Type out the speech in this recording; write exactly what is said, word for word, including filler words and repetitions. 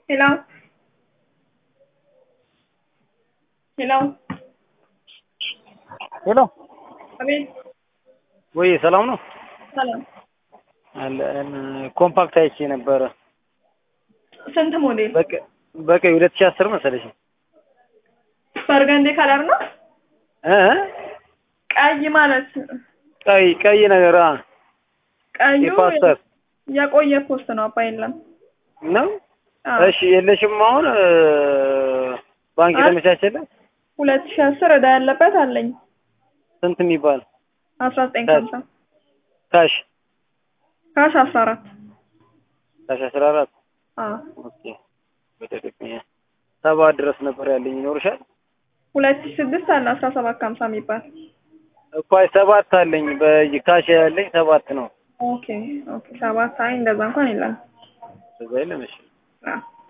Hello? Hello? ሄሎ አቤት። ወይ ሰላም ነው? ሰላም። አለ ኮምፓክት አይቼ ነበረ። ስንት ሞዴል? በቃ በቃ ሁለት ሺህ አስር መሰለሽ። በርገንዲ ከለር ነው? እ ቀይ ማለት ቀይ ቀይ ነገር አ ቀዩ የፓስተር የቆየ ፖስት ነው አባ የለም ነው። አዎ እሺ የለሽም አሁን ባንክ የተመቻቸለት ሁለት ሺህ አስር እዳ ያለበት አለኝ። ስንት የሚባል አስራ ዘጠኝ ከሀምሳ ካሽ ካሽ አስራ አራት ካሽ አስራ አራት አዎ ኦኬ በተደቀኛ ሰባ ድረስ ነበር ያለኝ ይኖርሻል። ሁለት ሺህ ስድስት አለ አስራ ሰባት ከሀምሳ የሚባል እኮ አይ ሰባት አለኝ በካሽ ያለኝ ሰባት ነው። ኦኬ ኦኬ ሰባት አይ እንደዛ እንኳን የለም። እዛ የለም። እሺ አዎ